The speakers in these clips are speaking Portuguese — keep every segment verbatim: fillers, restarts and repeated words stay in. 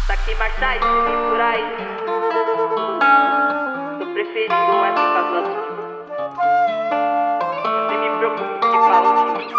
Ataque marcha e sumir por aí. Tô preferindo é ficar sozinho. Nem me preocupo que falam de mim.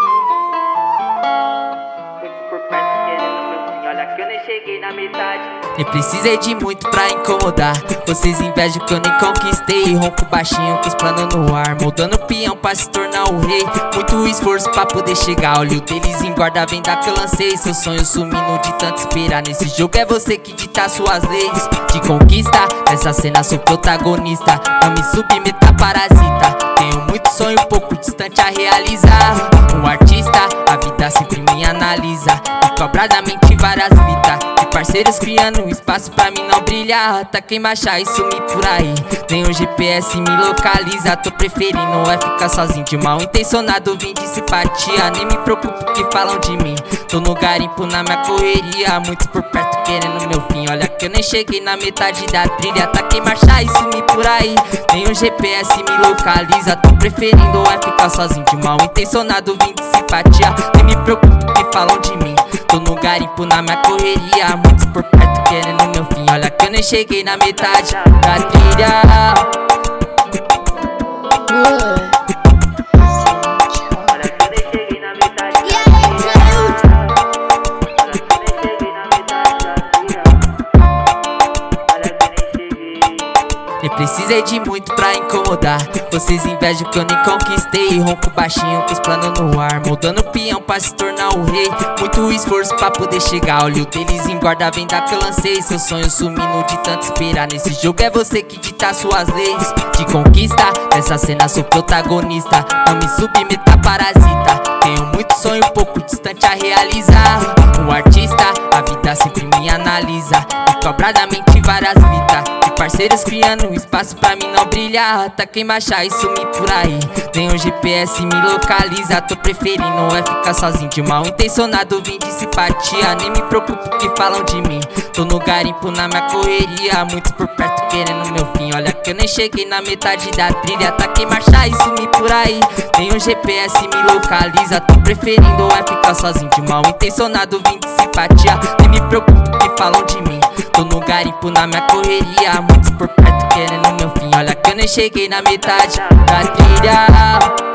Muito por perto querendo meu fim. Olha que eu nem cheguei na metade. Nem precisei de muito pra incomodar. Vocês invejam que eu nem conquistei. Ronco baixinho com os planos no ar, moldando o peão pra se tornar o rei. Muito esforço pra poder chegar. Olho deles em guarda, vem da que eu lancei. Seu sonho sumindo de tanto esperar. Nesse jogo é você que dita suas leis de conquista. Nessa cena sou protagonista. Não me submeta, parasita. Tenho muito sonho, um pouco distante a realizar. Um artista, a vida sempre me analisa. Me cobra da mente várias vidas. De parceiros criando um espaço pra mim não brilhar. Taquei marcha e sumi por aí. Nem o G P S me localiza. Tô preferindo é ficar sozinho. De mal intencionado vim de simpatia. Nem me preocupo que falam de mim. Tô no garimpo na minha correria. Muitos por perto querendo meu fim. Olha que eu nem cheguei na metade da trilha. Taquei marcha e sumi por aí. Nem o G P S me localiza. Tô preferindo é ficar sozinho. De mal intencionado vim de simpatia. Nem me preocupo que falam de mim. Tô no garimpo na minha correria. Muitos por perto querendo meu fim. Olha que eu nem cheguei na metade da trilha. Olha que eu nem cheguei na metade da trilha. Olha que eu nem cheguei na metade da trilha. Olha que eu nem cheguei. Nem precisei de muito pra incomodar. Vocês invejam que eu nem conquistei. Ronco baixinho com os planos no ar, moldando o peão pra se tornar o rei. Muito esforço pra poder chegar. Olho deles em guarda, vem da que eu lancei. Seu sonho sumindo de tanto esperar. Nesse jogo é você que dita suas leis de conquista. Nessa cena sou protagonista. Não me submeta, parasita. Tenho muito sonho, um pouco distante a realizar. Um artista, a vida sempre me analisa. Me cobra da mente várias vidas. De parceiros criando um espaço pra mim não brilhar. Taquei marcha e sumi por aí. Nem o G P S me localiza. Tô preferindo é ficar sozinho. De mal intencionado vim de simpatia. Nem me preocupo que falam de mim. Tô no garimpo na minha correria. Muitos por perto querendo meu fim. Olha que eu nem cheguei na metade da trilha. Taquei marcha e sumi por aí. Nem o G P S me localiza. Tô preferindo é ficar sozinho. De mal intencionado vim de simpatia. Nem me preocupo que falam de mim. Tô no garimpo na minha correria. Muitos por perto querendo meu fim. Olha que eu nem cheguei na metade da trilha.